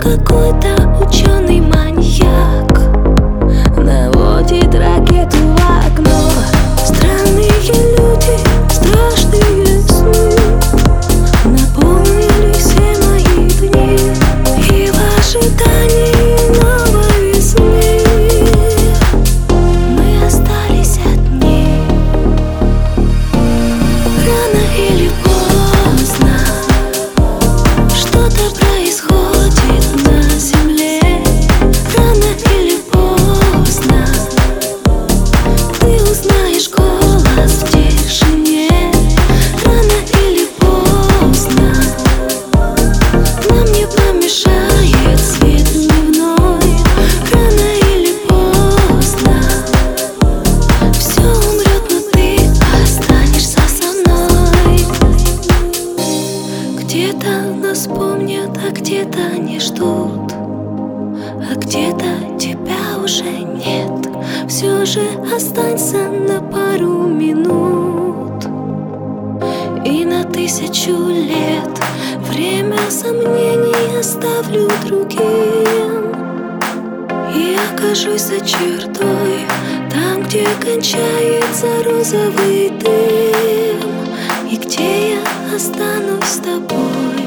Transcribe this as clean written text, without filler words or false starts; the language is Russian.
какой-то ученый маньяк наводит ракету в окно. Странные люди, страшные сны наполнили все мои дни, и в ожидании новой весны мы остались одни. Рано или поздно что-то происходит на земле. Рано или поздно ты узнаешь голос в тишине. Рано или поздно нам не помешает свет дневной. Рано или поздно все умрет, но ты останешься со мной. Где-то нас помнят, а где-то не ждут, а где-то тебя уже нет. Все же останься на пару минут и на 1000 лет. Время сомнений оставлю другим и окажусь за чертой, там, где кончается розовый дым, и где я останусь с тобой.